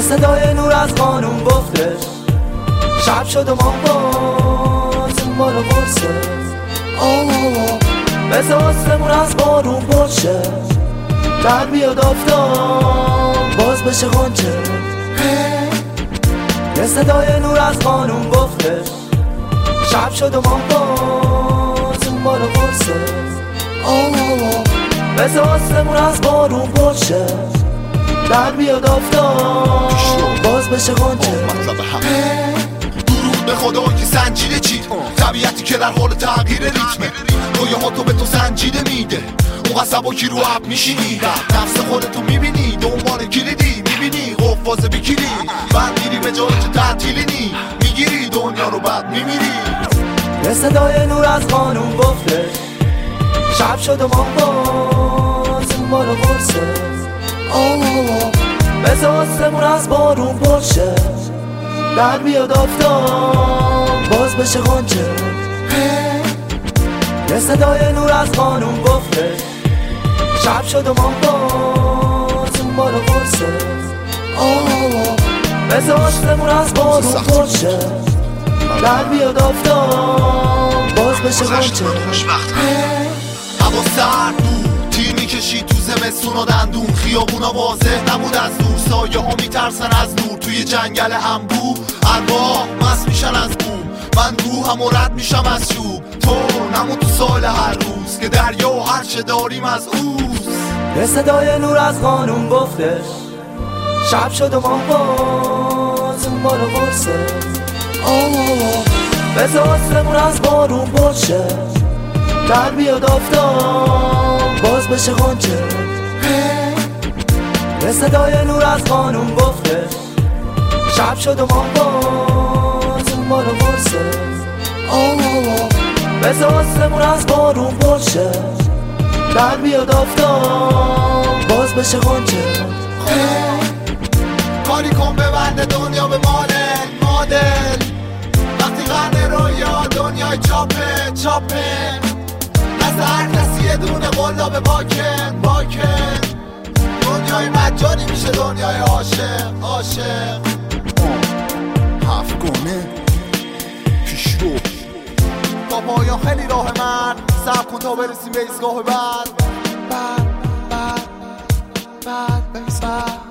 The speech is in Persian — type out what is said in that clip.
صدای نور از قانون گفتش شب شد و ما باز اون بارو برسه مثل آسمون از بارون برشه در بیاد آفتاب باز بشه غنچه یه صدای نور از قانون گفتش شب شد و ما باز اون بارو برسه مثل آسمون از بارون برشه در بیاد آفتاب باز بشه غنچه درود به خدا که سنجیده چید طبیعتی که در حال تغییر ریتمه رویه ها تو به تو سنجیده میده اون قصبا کی رو عب میشینی نفس خودتو میبینی دنبال کلیدی میبینی قفاز بکیری بعد میری به جایی که تعطیلی نی میگیری دنیا رو بعد میمیری یه صدای نور از قانون گفتش شب شد و ما باز اون بارو برسه مثل آسمون از بارون برشه در بیاد آفتاب باز بشه غنچه یه صدای نور از قانون گفتش شب شد و ما باز اون بارو برسه مثل آسمون از بارون برشه در بیاد آفتاب باز بشه غنچه هوا سرد بود تیر میکشید تو زمستون و دندون خیابونا واضح نبود از دور سایه ها میترسن از نور توی جنگل انبو ارواح مست میشن از بوم من روحم و رد میشم از چوب تو نمون تو سال هر روز که دریا و هر چه داریم از اوست یه صدای نور از قانون گفتش شب شد و ما باز اون بارو برسه مثل آسمون از بارون برشه در بیاد آفتاب باز بشه غنچه یه صدای نور از قانون گفتش شب شد و ما باز اون بارو برسه مثل آسمون از بارون برشه در بیاد آفتاب باز بشه غنچه کاری کن ببنده دنیا به مادل وقتی قرن رویا دنیای چاپه از هر کسی یه دونه قلاب باکن دنیای مجانی میشه دنیای عاشق هفت گونه پیش رو با پایان خیلی راه من صبر کن تا برسیم به ایستگاه بعد